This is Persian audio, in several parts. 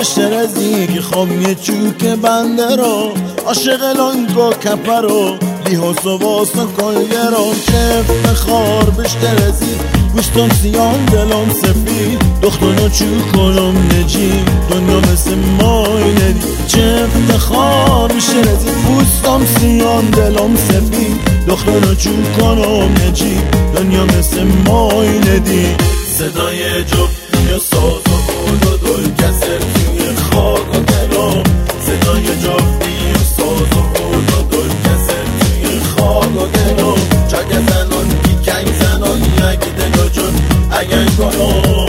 بشترزی که خوامی چوک بنده رو عاشق لانگا کپر رو بیهاس و واسا کلگرام چه بخار بشترزی گوشتم سیان دلم سفید دخترنا چو کنم نجی دنیا مثل مای ندی چه افتخار بشترزی گوشتم سیان دلم سفید دخترنا چو کنم نجی دنیا مثل مای ندی صدای جفتی و ساز و بود و دل کسر توی خاک و دلم صدای جفتی و ساز و بود و دل کسر توی خاک و دلم چاک زنان کی کنگ زنان یک دل جون اگر کنم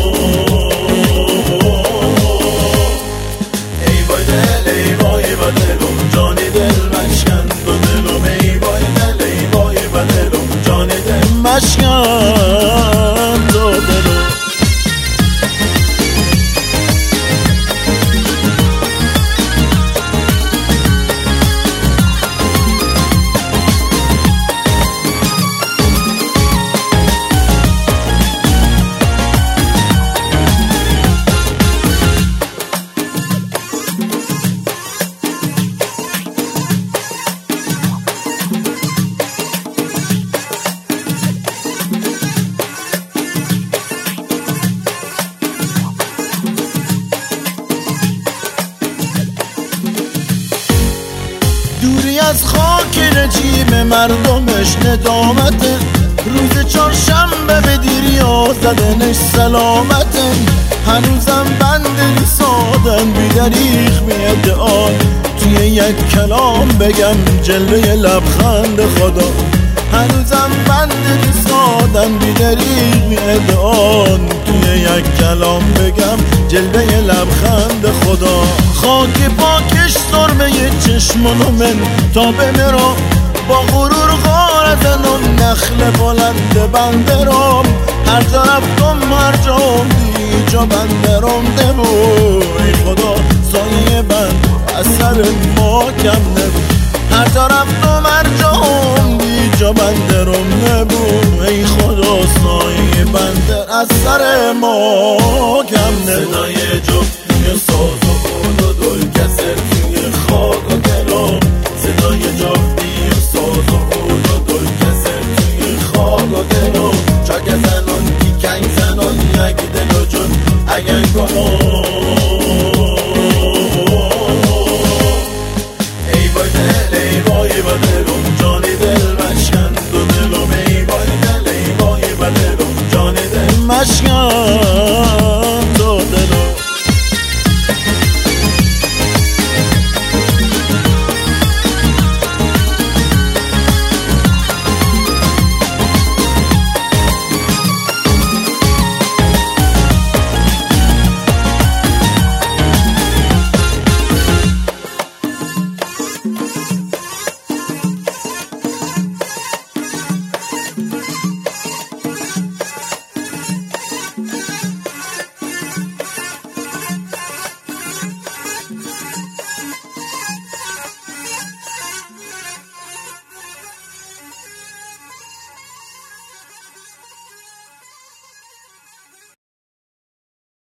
ای بای دل ای بای با دلم جان دل مشکن دو دلم ای بای دل ای بای با دلم جان دل مشکن دو دلم دوری از خاک رجیم مردمش ندامته روز چهارشنبه به دیریا زدنش سلامته هنوزم بند سادن بی دریغ می ادعا توی یک کلام بگم جلوه لبخند خدا هنوزم بند سادن بی دریغ می ادعا توی یک کلام بگم جلوه لبخند خدا خاک پاکش سرمه چشمانو من تا به مرا با غرور غار زنم نخل بلند بنده رام هر جا رفتم هر جا دی جا بنده رامده بود ای خدا سایه بند از سر ما کم نبود هر جا رفتم هر جا دی جا بنده رامده بود ای خدا سایه بنده از سر ما کم نبود صدای جفتی ساز و بود و دل کسر توی خاک و دلم صدای جفتی